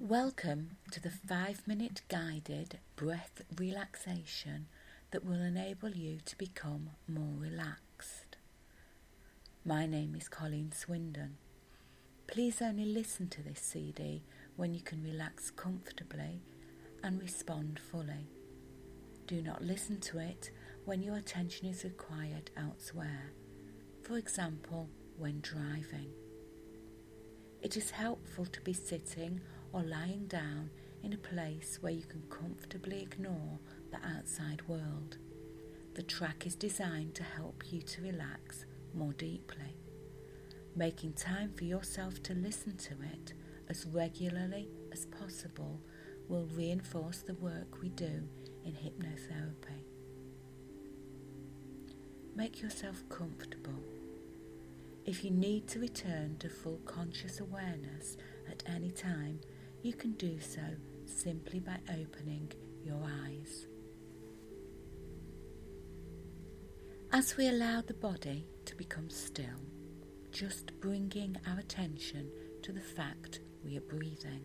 Welcome to the 5-minute guided breath relaxation that will enable you to become more relaxed. My name is Colleen Swindon. Please only listen to this CD when you can relax comfortably and respond fully. Do not listen to it when your attention is required elsewhere, for example, when driving. It is helpful to be sitting or lying down in a place where you can comfortably ignore the outside world. The track is designed to help you to relax more deeply. Making time for yourself to listen to it as regularly as possible will reinforce the work we do in hypnotherapy. Make yourself comfortable. If you need to return to full conscious awareness at any time, you can do so simply by opening your eyes. As we allow the body to become still, just bringing our attention to the fact we are breathing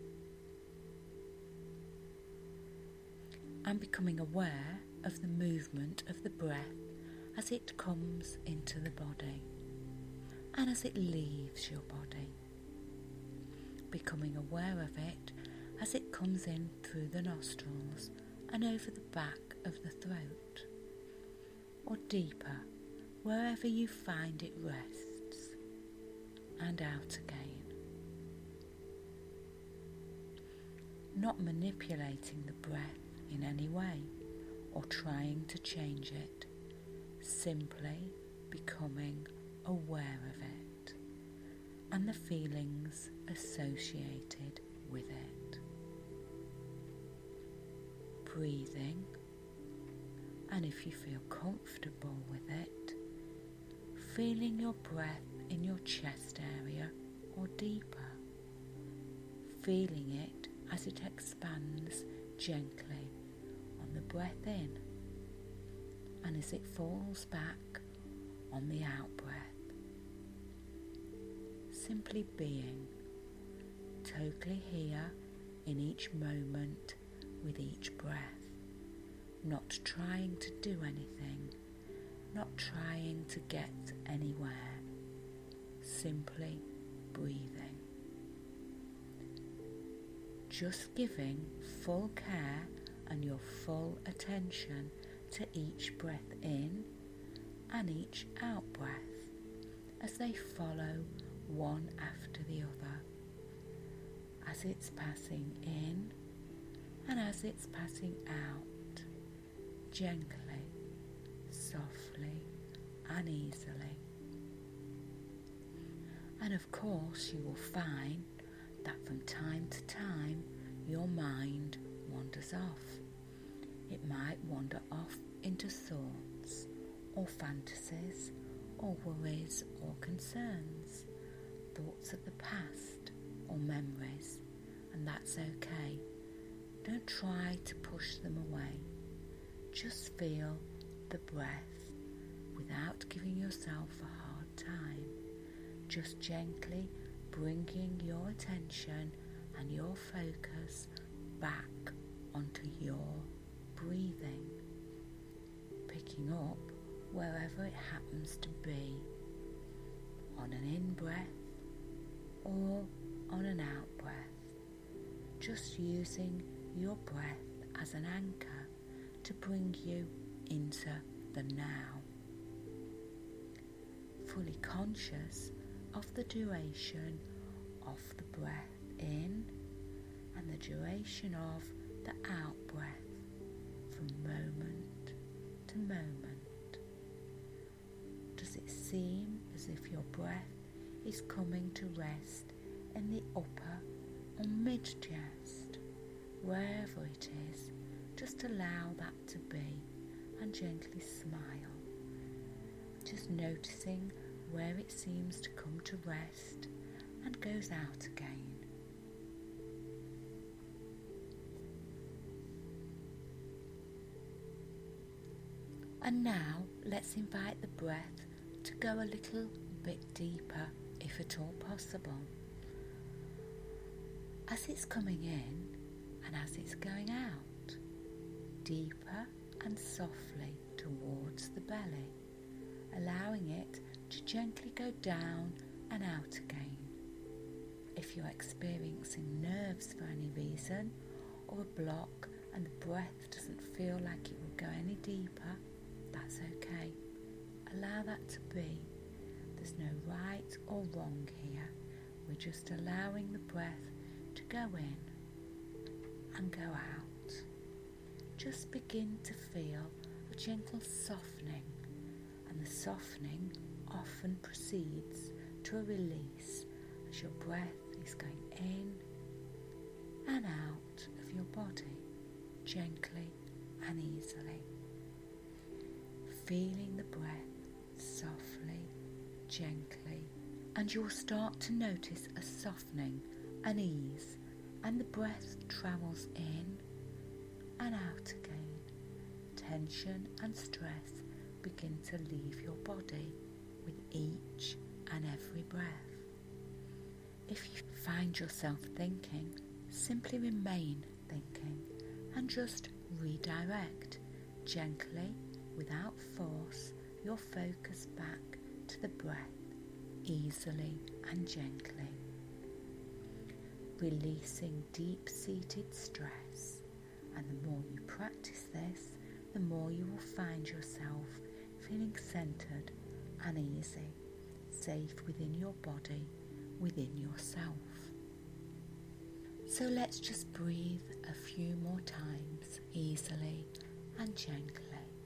and becoming aware of the movement of the breath as it comes into the body and as it leaves your body. Becoming aware of it as it comes in through the nostrils and over the back of the throat, or deeper, wherever you find it rests, and out again. Not manipulating the breath in any way or trying to change it, simply becoming aware of it and the feelings associated with it. Breathing, and if you feel comfortable with it, feeling your breath in your chest area or deeper, feeling it as it expands gently on the breath in and as it falls back on the out breath. Simply being totally here in each moment with each breath, not trying to do anything, not trying to get anywhere, simply breathing. Just giving full care and your full attention to each breath in and each out breath as they follow one after the other, as it's passing in and as it's passing out, gently, softly and easily. And of course you will find that from time to time your mind wanders off. It might wander off into thoughts or fantasies or worries or concerns, thoughts of the past or memories, and that's okay. Don't try to push them away. Just feel the breath without giving yourself a hard time. Just gently bringing your attention and your focus back onto your breathing, picking up wherever it happens to be, on an in-breath or on an out-breath, just using your breath as an anchor to bring you into the now, fully conscious of the duration of the breath in and the duration of the out-breath from moment to moment. Does it seem as if your breath is coming to rest in the upper or mid-chest? Wherever it is, just allow that to be and gently smile, just noticing where it seems to come to rest and goes out again. And now let's invite the breath to go a little bit deeper if at all possible. as it's coming in and as it's going out, deeper and softly towards the belly, allowing it to gently go down and out again. If you're experiencing nerves for any reason or a block and the breath doesn't feel like it will go any deeper, that's okay. Allow that to be. There's no right or wrong here. We're just allowing the breath to go in and go out. Just begin to feel a gentle softening, and the softening often precedes to a release as your breath is going in and out of your body gently and easily. Feeling the breath softly, gently, and you'll start to notice a softening, an ease, and the breath travels in and out again. Tension and stress begin to leave your body with each and every breath. If you find yourself thinking, simply remain thinking and just redirect gently, without force, your focus back to the breath, easily and gently. Releasing deep-seated stress, and the more you practice this, the more you will find yourself feeling centered and easy, safe within your body, within yourself. So let's just breathe a few more times, easily and gently.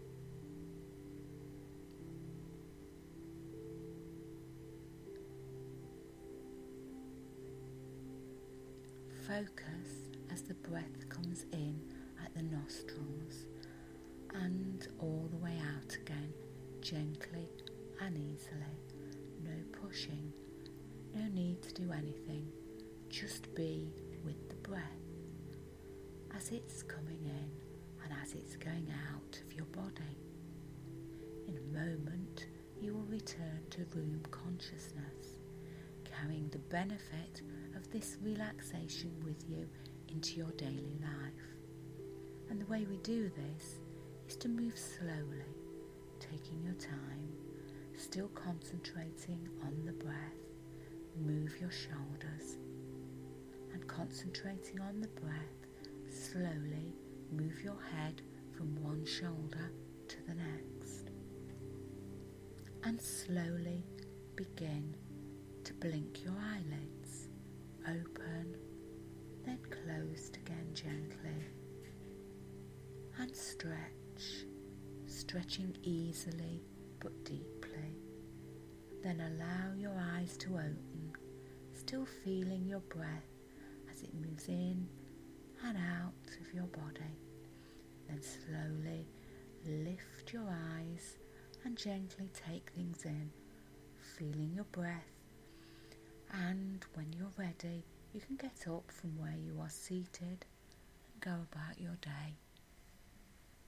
Focus as the breath comes in at the nostrils and all the way out again, gently and easily. No pushing, no need to do anything, just be with the breath as it's coming in and as it's going out of your body. In a moment, you will return to room consciousness, carrying the benefit of this relaxation with you into your daily life. And the way we do this is to move slowly, taking your time, still concentrating on the breath. Move your shoulders and concentrating on the breath, slowly move your head from one shoulder to the next. And slowly begin to blink your eyelids, open, then closed again gently. And stretch, stretching easily but deeply. Then allow your eyes to open, still feeling your breath as it moves in and out of your body. Then slowly lift your eyes and gently take things in, feeling your breath. And when you're ready, you can get up from where you are seated and go about your day.